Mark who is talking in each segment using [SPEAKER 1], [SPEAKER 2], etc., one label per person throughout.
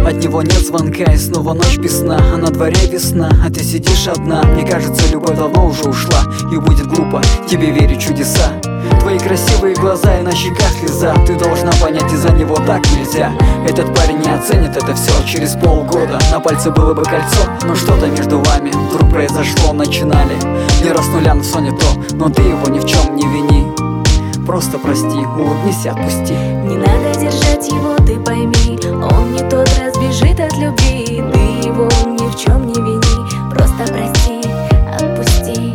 [SPEAKER 1] От него нет звонка и снова ночь без сна. А на дворе весна, а ты сидишь одна. Мне кажется, любовь давно уже ушла, и будет глупо тебе верить в чудеса. Твои красивые глаза и на щеках слеза. Ты должна понять, из-за него так нельзя. Этот парень не оценит это все через полгода. На пальце было бы кольцо, но что-то между вами вдруг произошло. Начинали не раз нуля, но все не то. Но ты его ни в чем не вини. Просто прости, улыбнись и отпусти.
[SPEAKER 2] Не надо держать его, ты пойми. Он не тот, разбежит от любви. Ты его ни в чем не вини. Просто прости, отпусти.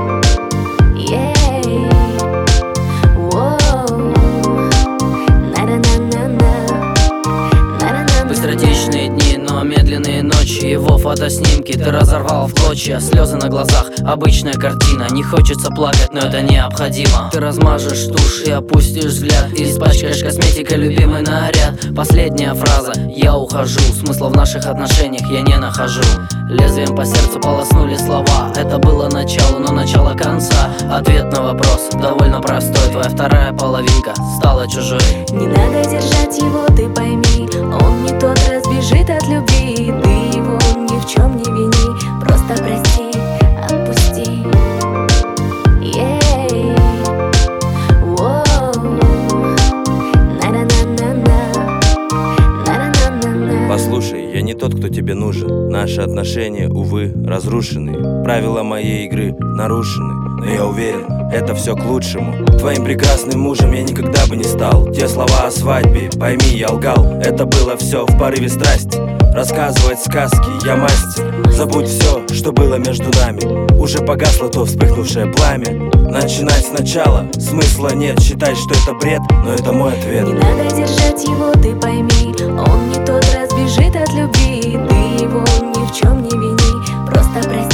[SPEAKER 3] Быстротечные дни, но медленные ночи. Его фотоснимки ты разорвал в клочья. Слезы на глазах, обычная картина. Не хочется плакать, но это необходимо. Ты размажешь тушь и опустишь взгляд. И испачкаешь косметикой любимый наряд. Последняя фраза: я ухожу. Смысла в наших отношениях я не нахожу. Лезвием по сердцу полоснули слова. Это было начало, но начало конца. Ответ на вопрос довольно простой. Твоя вторая половинка стала чужой.
[SPEAKER 2] Не надо держать его, ты пойми. Он не тот, разбежит от любви. Ты его ни в чем не вини. Просто прости, отпусти.
[SPEAKER 4] Послушай, я не тот, кто тебе нужен. Наши отношения, увы, разрушены. Правила моей игры нарушены. Но я уверен, это все к лучшему. Твоим прекрасным мужем я никогда бы не стал. Те слова о свадьбе, пойми, я лгал. Это было все в порыве страсти. Рассказывать сказки я мастер. Забудь все, что было между нами. Уже погасло то вспыхнувшее пламя. Начинать сначала смысла нет. Считай, что это бред, но это мой ответ.
[SPEAKER 2] Не надо держать его, ты пойми. Он не тот, разбежит от любви. Ты его ни в чем не вини. Просто прости.